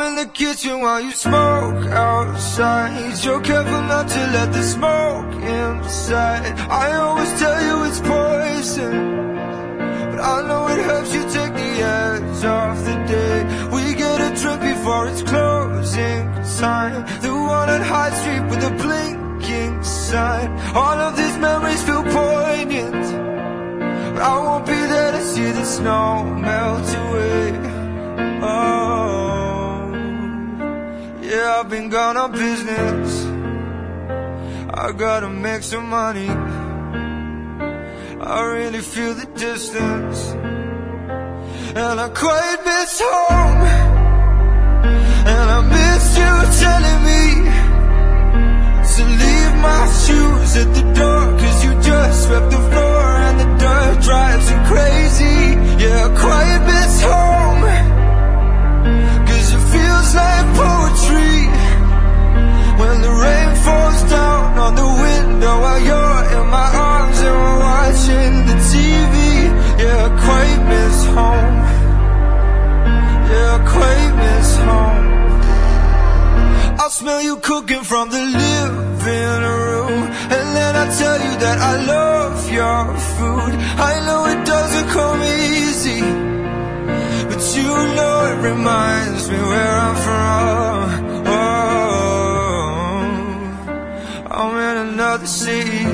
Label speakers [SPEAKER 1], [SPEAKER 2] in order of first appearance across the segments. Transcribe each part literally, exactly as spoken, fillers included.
[SPEAKER 1] in the kitchen while you smoke outside. You're careful not to let the smoke inside. I always tell you it's poison, but I know it helps you take the edge off the day. We get a drink before it's closing time, the one on High Street with the blinking sign. All of these memories feel poignant, but I won't be there to see the snow melt away. Oh, yeah, I've been gone on business. I gotta make some money. I really feel the distance, and I quite miss home. And I miss you telling me to leave my shoes at the door, cause you just swept the floor and the dirt drives you crazy. Yeah, I quite miss home, cause it feels like poetry when the rain falls down on the window while you're in my arms and we're watching the T V. Yeah, I quite miss home. Yeah, I quite miss home. I'll smell you cooking from the living room, and then I tell you that I love your food. I know it doesn't come easy, but you know it reminds me where I'm from. Oh, I'm in another city,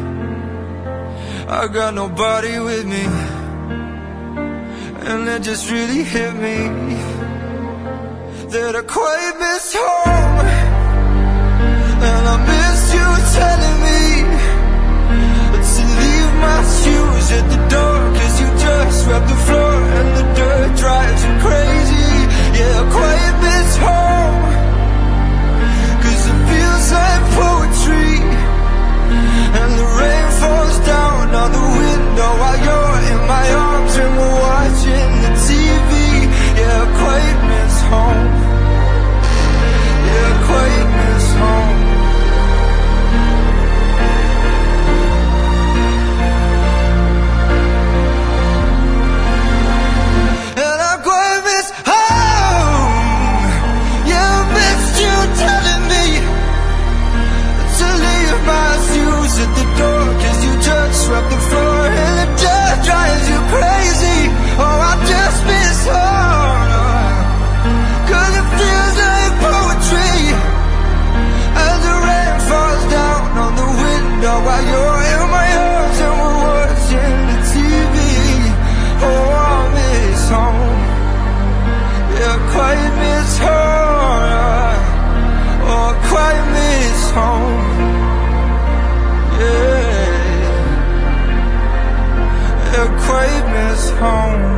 [SPEAKER 1] I got nobody with me, and it just really hit me that I quite miss home. And I miss you telling me to leave my shoes at the door, cause you just swept the floor and the dirt drives you crazy. Yeah, I quite miss home, cause it feels like poetry and the rain falls down on the window while you're in my arms and we're watching the T V. Yeah, I quite miss home. Yeah, I quite miss home. And I quite miss home. Yeah, I missed you telling me to leave my shoes at the door, cause you just swept the floor and the dirt drives you crazy. Oh, I just miss home, cause it feels like poetry as the rain falls down on the window while you're in my arms and we're watching the T V. Oh, I miss home. Yeah, I quite miss home. Oh, I quite miss home. Yeah, I quite miss home.